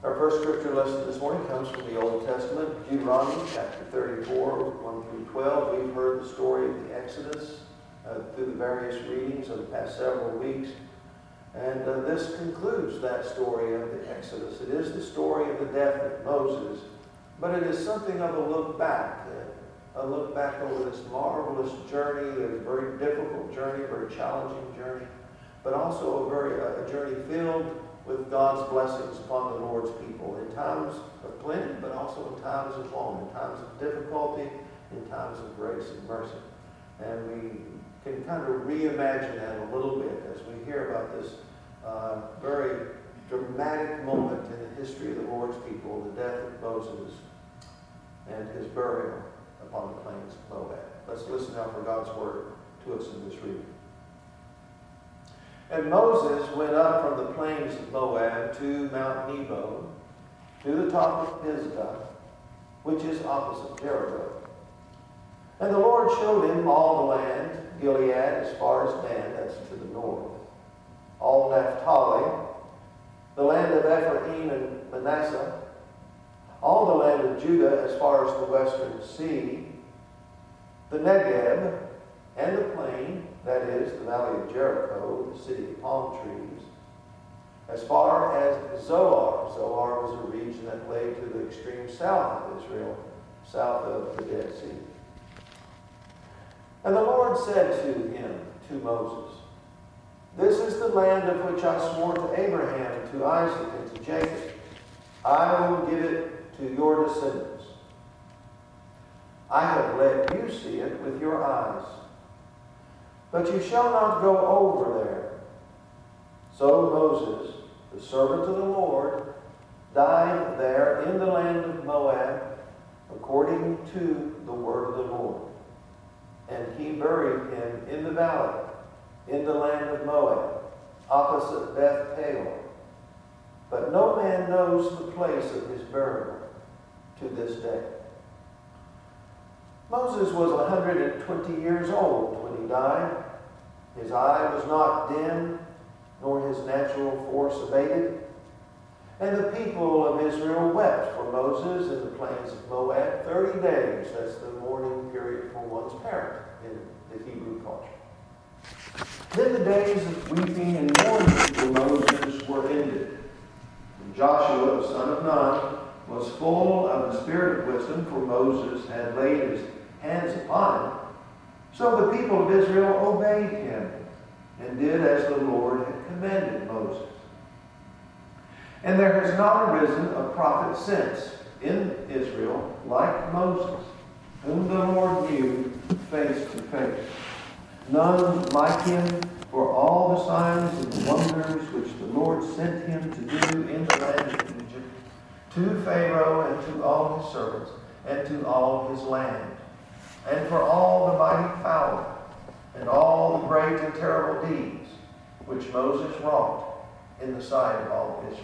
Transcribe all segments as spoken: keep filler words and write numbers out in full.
Our first scripture lesson this morning comes from the Old Testament, Deuteronomy chapter thirty-four, one through twelve. We've heard the story of the Exodus uh, through the various readings of the past several weeks. And uh, this concludes that story of the Exodus. It is the story of the death of Moses, but it is something of a look back, uh, a look back over this marvelous journey, a very difficult journey, a very challenging journey, but also a very uh, a journey filled with God's blessings upon the Lord's people in times of plenty, but also in times of want, in times of difficulty, in times of grace and mercy. And we can kind of reimagine that a little bit as we hear about this uh, very dramatic moment in the history of the Lord's people, the death of Moses and his burial upon the plains of Moab. Let's listen now for God's word to us in this reading. And Moses went up from the plains of Moab to Mount Nebo, to the top of Pisgah, which is opposite Jericho. And the Lord showed him all the land, Gilead as far as Dan, that's to the north, all Naphtali, the land of Ephraim and Manasseh, all the land of Judah as far as the western sea, the Negeb, and the plain, that is, the valley of Jericho, the city of palm trees, as far as Zoar. Zoar was a region that lay to the extreme south of Israel, south of the Dead Sea. And the Lord said to him, to Moses, "This is the land of which I swore to Abraham, to Isaac, and to Jacob. I will give it to your descendants. I have let you see it with your eyes. But you shall not go over there." So Moses, the servant of the Lord, died there in the land of Moab, according to the word of the Lord. And he buried him in the valley, in the land of Moab, opposite Beth Peor. But no man knows the place of his burial to this day. Moses was one hundred twenty years old when he died. His eye was not dim, nor his natural force abated. And the people of Israel wept for Moses in the plains of Moab thirty days. That's the mourning period for one's parent in the Hebrew culture. Then the days of weeping and mourning for Moses were ended. And Joshua, the son of Nun, was full of the spirit of wisdom, for Moses had laid his hands upon him. So the people of Israel obeyed him and did as the Lord had commanded Moses. And there has not arisen a prophet since in Israel like Moses, whom the Lord knew face to face. None like him for all the signs and the wonders which the Lord sent him to do in the land of Egypt, to Pharaoh and to all his servants and to all his land, and for all the mighty power and all the great and terrible deeds which Moses wrought in the sight of all Israel.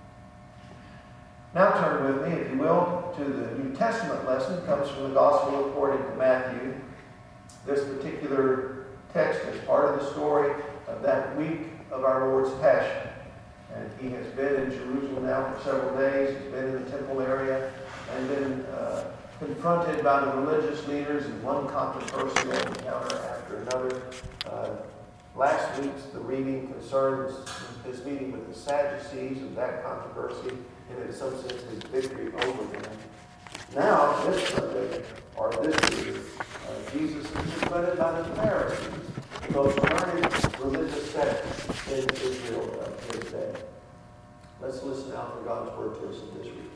Now turn with me, if you will, to the New Testament lesson. It comes from the Gospel according to Matthew. This particular text is part of the story of that week of our Lord's Passion. And he has been in Jerusalem now for several days. He's been in the temple area and been uh, confronted by the religious leaders in one controversial encounter after another. Uh, last week's the reading concerns his meeting with the Sadducees and that controversy, and in some sense his victory over them. Now, this Sunday, or this week, uh, Jesus is confronted by the Pharisees, those learned religious sects in Israel of his day. Let's listen now for God's word to us in this reading.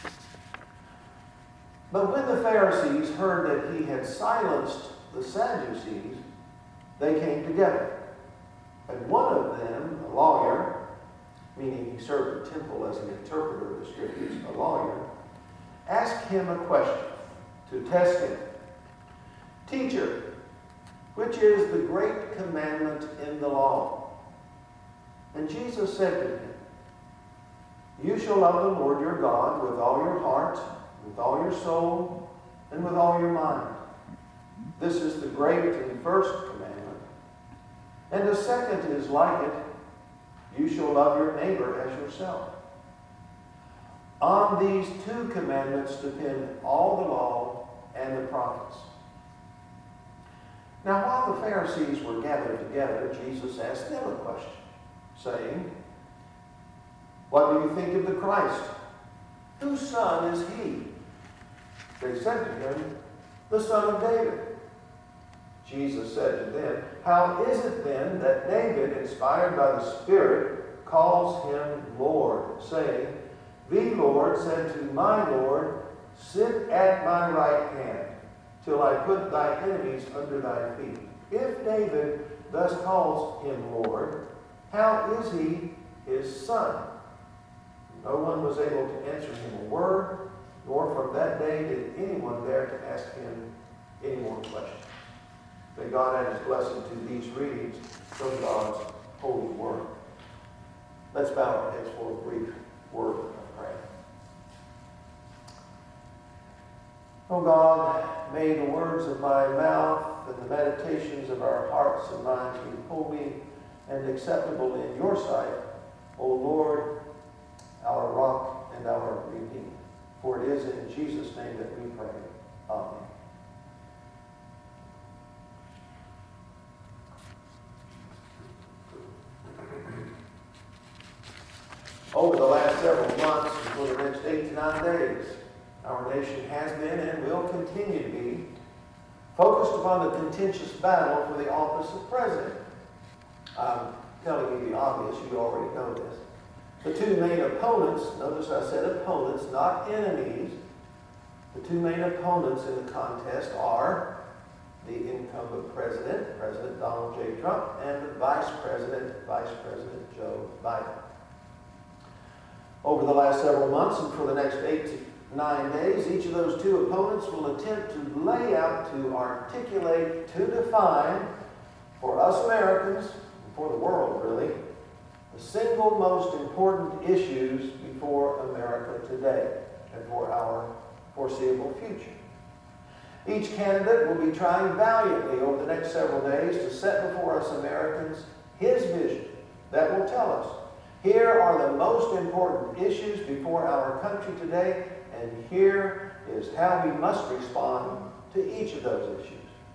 But when the Pharisees heard that he had silenced the Sadducees, they came together. And one of them, a lawyer, meaning he served the temple as an interpreter of the scriptures, a lawyer, asked him a question to test him. "Teacher, which is the great commandment in the law?" And Jesus said to him, "You shall love the Lord your God with all your heart, with all your soul, and with all your mind. This is the great and first commandment. And the second is like it. You shall love your neighbor as yourself. On these two commandments depend all the law and the prophets. Now, while the Pharisees were gathered together, Jesus asked them a question, saying, "What do you think of the Christ? Whose son is he?" They said to him, "The son of David." Jesus said to them, "How is it then that David, inspired by the Spirit, calls him Lord, saying, 'The Lord said to my Lord, sit at my right hand, till I put thy enemies under thy feet.' If David thus calls him Lord, how is he his son?" No one was able to answer him a word, nor from that day did anyone dare to ask him any more questions. May God add his blessing to these readings from God's holy word. Let's bow our heads for a brief word of prayer. Oh God, may the words of my mouth and the meditations of our hearts and minds be holy and acceptable in your sight, O Lord, our rock and our redeemer. For it is in Jesus' name that we pray. Amen. Over the last several months, and for the next eight to nine days, our nation has been and will continue to be focused upon the contentious battle for the office of president. I'm telling you the obvious, you already know this. The two main opponents, notice I said opponents, not enemies. The two main opponents in the contest are the incumbent president, President Donald J. Trump, and the vice president, Vice President Joe Biden. Over the last several months and for the next eight to nine days, each of those two opponents will attempt to lay out, to articulate, to define for us Americans, and for the world really, the single most important issues before America today and for our foreseeable future. Each candidate will be trying valiantly over the next several days to set before us Americans his vision that will tell us, here are the most important issues before our country today, and here is how we must respond to each of those issues.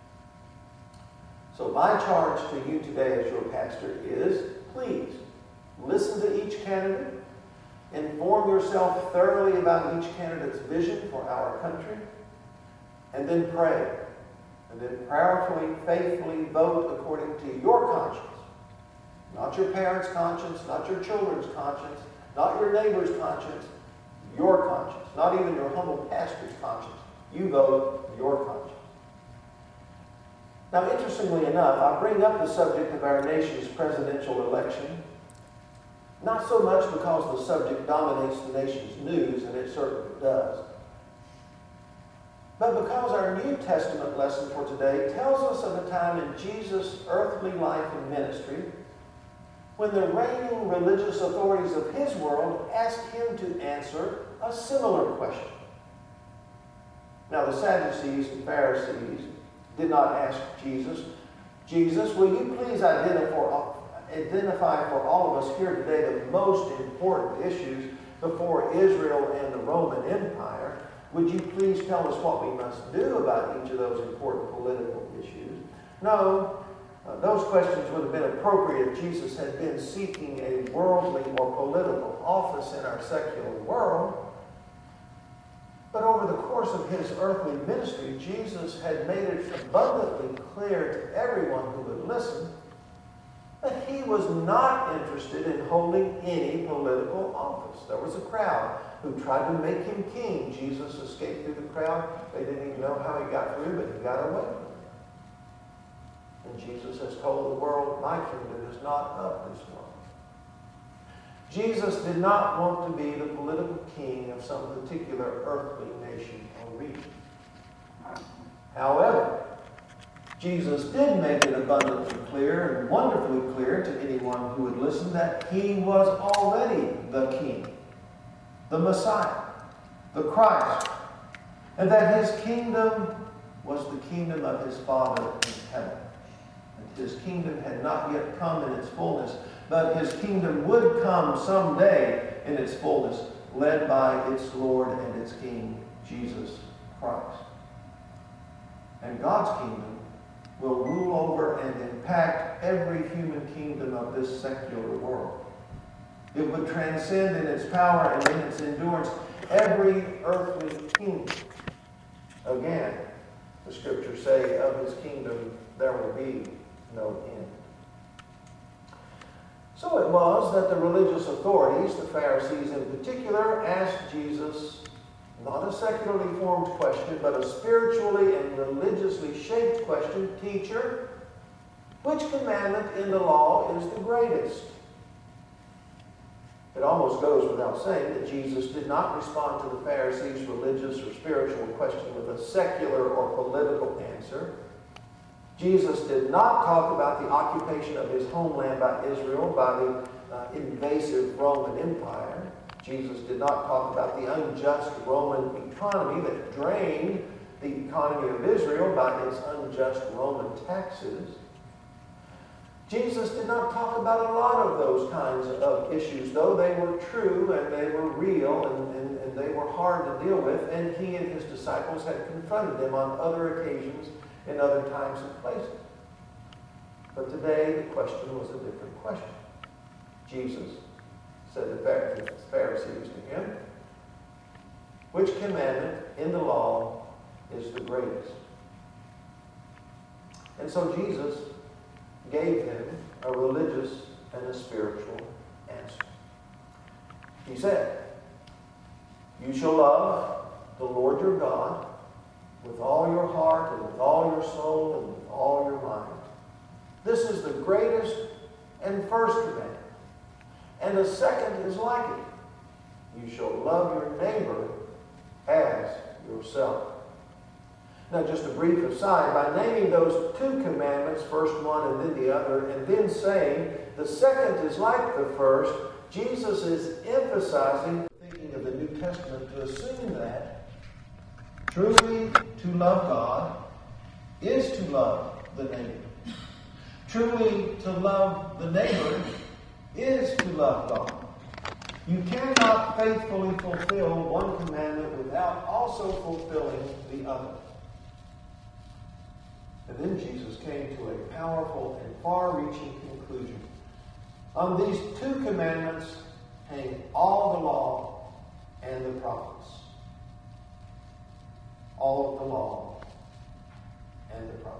So my charge to you today as your pastor is, please, listen to each candidate, inform yourself thoroughly about each candidate's vision for our country, and then pray. And then prayerfully, faithfully vote according to your conscience. Not your parents' conscience, not your children's conscience, not your neighbor's conscience, your conscience. Not even your humble pastor's conscience. You vote your conscience. Now, interestingly enough, I bring up the subject of our nation's presidential election, not so much because the subject dominates the nation's news, and it certainly does, but because our New Testament lesson for today tells us of a time in Jesus' earthly life and ministry when the reigning religious authorities of his world asked him to answer a similar question. Now, the Sadducees and Pharisees did not ask Jesus, Jesus, will you please identify, identify for all of us here today the most important issues before Israel and the Roman Empire? Would you please tell us what we must do about each of those important political issues? No. Uh, those questions would have been appropriate if Jesus had been seeking a worldly or political office in our secular world. But over the course of his earthly ministry, Jesus had made it abundantly clear to everyone who would listen that he was not interested in holding any political office. There was a crowd who tried to make him king. Jesus escaped through the crowd. They didn't even know how he got through, but he got away. And Jesus has told the world, my kingdom is not of this world. Jesus did not want to be the political king of some particular earthly nation or region. However, Jesus did make it abundantly clear and wonderfully clear to anyone who would listen that he was already the king, the Messiah, the Christ, and that his kingdom was the kingdom of his Father in heaven. His kingdom had not yet come in its fullness, but his kingdom would come someday in its fullness led by its Lord and its King, Jesus Christ. And God's kingdom will rule over and impact every human kingdom of this secular world. It would transcend in its power and in its endurance every earthly kingdom. Again, the Scriptures say, of his kingdom there will be no end. So it was that the religious authorities, the Pharisees in particular, asked Jesus not a secularly formed question, but a spiritually and religiously shaped question. Teacher, which commandment in the law is the greatest? It almost goes without saying that Jesus did not respond to the Pharisees' religious or spiritual question with a secular or political answer. Jesus did not talk about the occupation of his homeland by Israel by the uh, invasive Roman Empire. Jesus did not talk about the unjust Roman economy that drained the economy of Israel by its unjust Roman taxes. Jesus did not talk about a lot of those kinds of issues, though they were true and they were real and, and, and they were hard to deal with, and he and his disciples had confronted them on other occasions in other times and places. But today the question was a different question. Jesus said to the Pharisees to him, which commandment in the law is the greatest? And so Jesus gave him a religious and a spiritual answer. He said, you shall love the Lord your God with all your heart and with all your soul and with all your mind. This is the greatest and first commandment. And the second is like it. You shall love your neighbor as yourself. Now, just a brief aside, by naming those two commandments, first one and then the other, and then saying the second is like the first, Jesus is emphasizing, thinking of the New Testament, to assume that truly to love God is to love the neighbor. Truly to love the neighbor is to love God. You cannot faithfully fulfill one commandment without also fulfilling the other. And then Jesus came to a powerful and far-reaching conclusion. On these two commandments hang all the law and the prophets. All of the law and the prophets.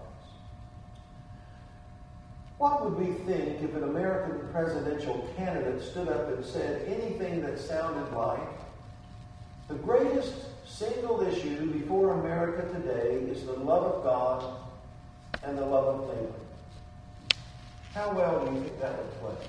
What would we think if an American presidential candidate stood up and said anything that sounded like, the greatest single issue before America today is the love of God and the love of neighbor? How well do you think that would play?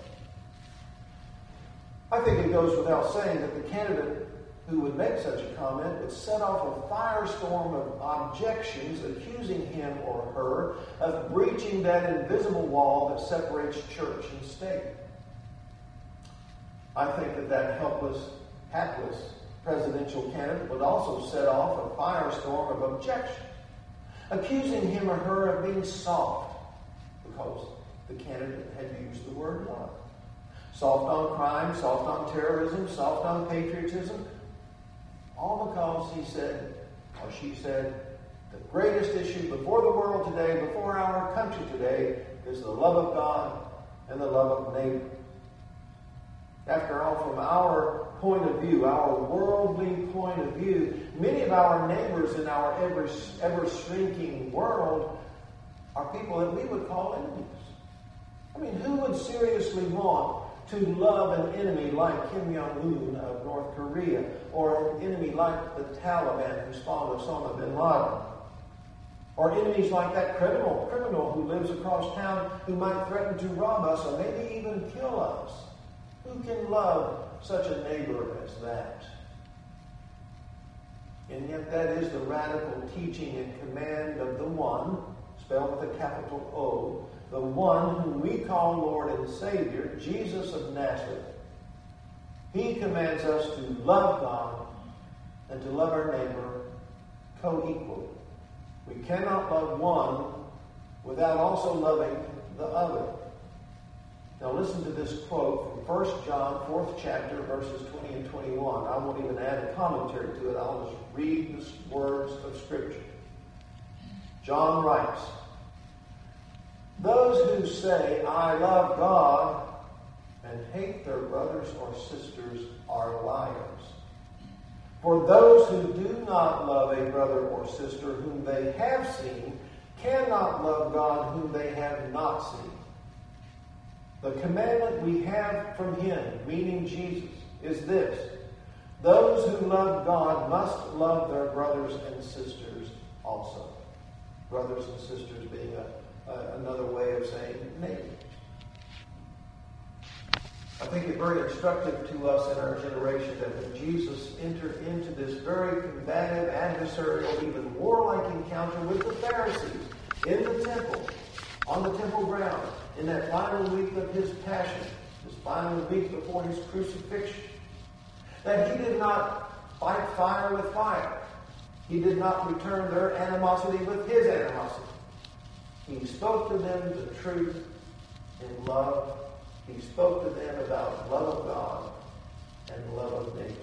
I think it goes without saying that the candidate who would make such a comment would set off a firestorm of objections accusing him or her of breaching that invisible wall that separates church and state. I think that that helpless, hapless presidential candidate would also set off a firestorm of objections, accusing him or her of being soft because the candidate had used the word love. Soft on crime, soft on terrorism, soft on patriotism. All because he said, or she said, the greatest issue before the world today, before our country today, is the love of God and the love of neighbor. After all, from our point of view, our worldly point of view, many of our neighbors in our ever, ever shrinking world are people that we would call enemies. I mean, who would seriously want to love an enemy like Kim Jong-un of North Korea, or an enemy like the Taliban who spawned Osama bin Laden, or enemies like that criminal criminal who lives across town who might threaten to rob us or maybe even kill us? Who can love such a neighbor as that? And yet that is the radical teaching and command of the one, spelled with a capital O, the one whom we call Lord and Savior, Jesus of Nazareth. He commands us to love God and to love our neighbor co-equally. We cannot love one without also loving the other. Now listen to this quote from First John, fourth chapter, verses twenty and and twenty-one. I won't even add a commentary to it. I'll just read the words of Scripture. John writes, "Those who say, 'I love God,' and hate their brothers or sisters are liars. For those who do not love a brother or sister whom they have seen cannot love God whom they have not seen. The commandment we have from Him, meaning Jesus, is this: those who love God must love their brothers and sisters also." Brothers and sisters being a, a, another way of saying neighbors. I think it's very instructive to us in our generation that when Jesus entered into this very combative, adversarial, even warlike encounter with the Pharisees in the temple, on the temple ground, in that final week of His passion, His final week before His crucifixion, that He did not fight fire with fire. He did not return their animosity with His animosity. He spoke to them the truth in love. He spoke to them about love of God and love of neighbor.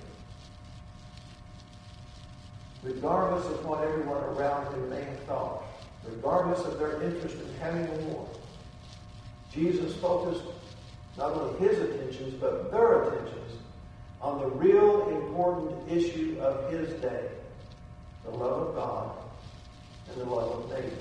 Regardless of what everyone around him may have thought, regardless of their interest in having a war, Jesus focused not only His attentions, but their attentions on the real important issue of His day: the love of God and the love of neighbor.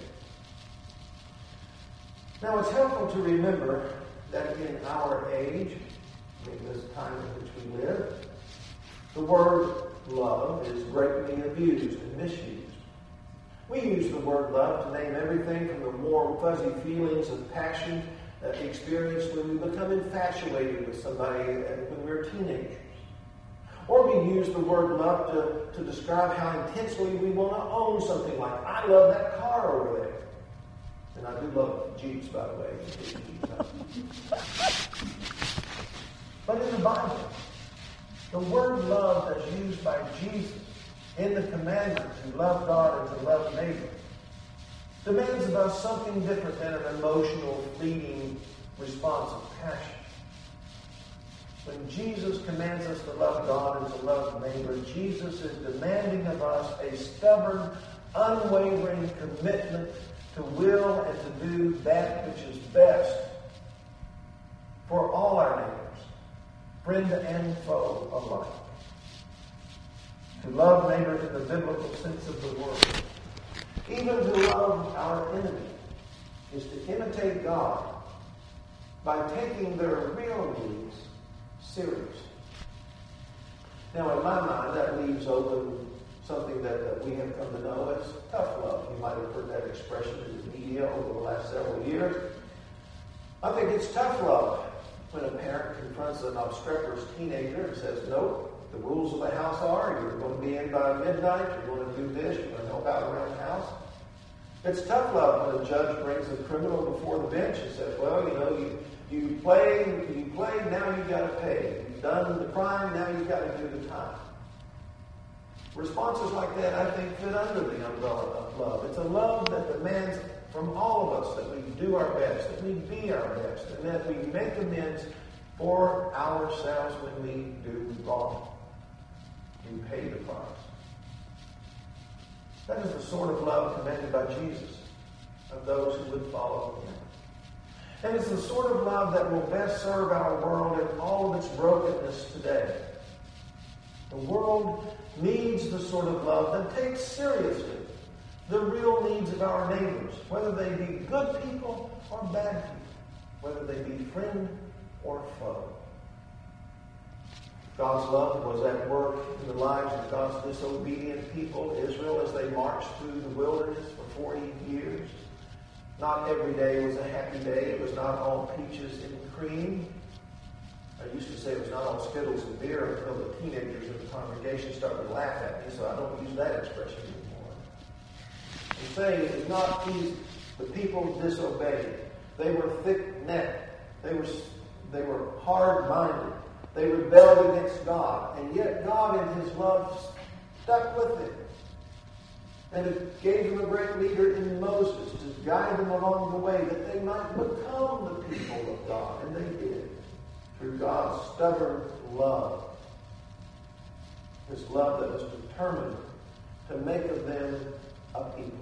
Now, it's helpful to remember that in our age, in this time in which we live, the word love is greatly abused and misused. We use the word love to name everything from the warm, fuzzy feelings of passion that we experience when we become infatuated with somebody when we're teenagers. Or we use the word love to, to describe how intensely we want to own something, like, "I love that car over there." And I do love Jeeps, by the way. But in the Bible, the word love as used by Jesus in the commandment to love God and to love neighbor demands of us something different than an emotional, fleeting response of passion. When Jesus commands us to love God and to love neighbor, Jesus is demanding of us a stubborn, unwavering commitment to will and to do that which is best for all our neighbors, friend and foe alike. To love neighbor in the biblical sense of the word, even to love our enemy, is to imitate God by taking their real needs seriously. Now, in my mind, that leaves open something that, that we have come to know as tough love. You might have heard that expression in the media over the last several years. I think it's tough love when a parent confronts an obstreperous teenager and says, "Nope, the rules of the house are you're going to be in by midnight, you're going to do this, you're going to help out around the house." It's tough love when a judge brings a criminal before the bench and says, "Well, you know, you you played, you played, now you've got to pay. You've done the crime, now you've got to do the time." Responses like that, I think, fit under the umbrella of love. It's a love that demands from all of us that we do our best, that we be our best, and that we make amends for ourselves when we do wrong. We pay the price. That is the sort of love commanded by Jesus of those who would follow Him. And it's the sort of love that will best serve our world in all of its brokenness today. The world needs the sort of love that takes seriously the real needs of our neighbors, whether they be good people or bad people, whether they be friend or foe. God's love was at work in the lives of God's disobedient people, Israel, as they marched through the wilderness for forty years. Not every day was a happy day. It was not all peaches and cream. I used to say it was not all Skittles and beer until the teenagers in the congregation started to laugh at me, so I don't use that expression anymore. I'm saying it was not easy. The people disobeyed. They were thick-necked. They were, they were hard-minded. They rebelled against God. And yet God, in His love, stuck with them. And it gave them a great leader in Moses to guide them along the way that they might become the people of God. And they did. Through God's stubborn love This love that was determined to make of them a people.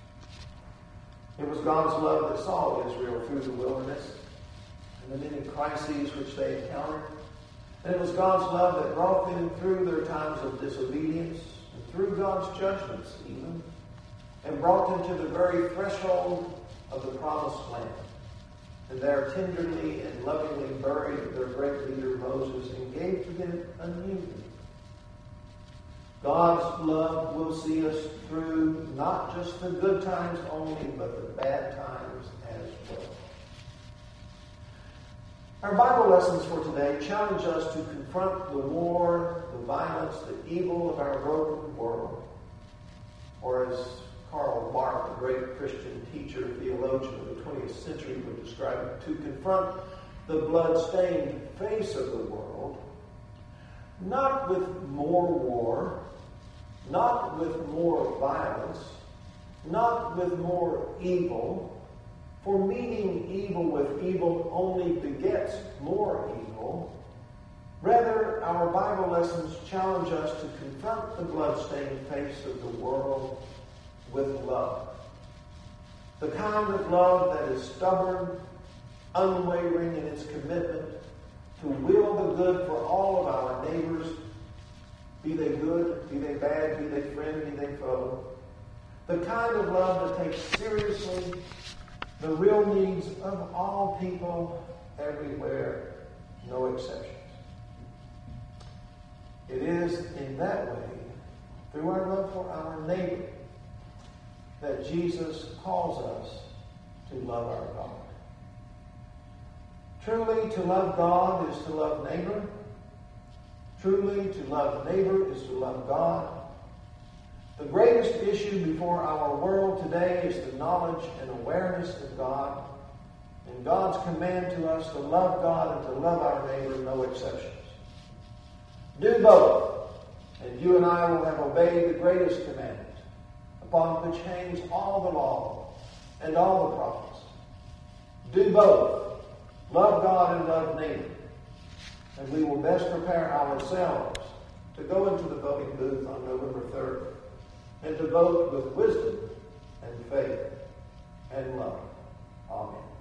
It was God's love that saw Israel through the wilderness and the many crises which they encountered. And it was God's love that brought them through their times of disobedience and through God's judgments even, and brought them to the very threshold of the promised land. And there tenderly and lovingly buried their great leader Moses and gave to them a new name. God's love will see us through not just the good times only, but the bad times as well. Our Bible lessons for today challenge us to confront the war, the violence, the evil of our broken world. Or as Karl Barth, a great Christian teacher, theologian of the twentieth century, would describe it, to confront the blood-stained face of the world, not with more war, not with more violence, not with more evil, for meeting evil with evil only begets more evil. Rather, our Bible lessons challenge us to confront the blood-stained face of the world with love. The kind of love that is stubborn, unwavering in its commitment to will the good for all of our neighbors, be they good, be they bad, be they friend, be they foe. The kind of love that takes seriously the real needs of all people everywhere, no exceptions. It is in that way, through our love for our neighbor, that Jesus calls us to love our God. Truly, to love God is to love neighbor. Truly, to love neighbor is to love God. The greatest issue before our world today is the knowledge and awareness of God, and God's command to us to love God and to love our neighbor, no exceptions. Do both, and you and I will have obeyed the greatest commandment, upon which hangs all the law and all the prophets. Do both, love God and love neighbor, and we will best prepare ourselves to go into the voting booth on November third and to vote with wisdom and faith and love. Amen.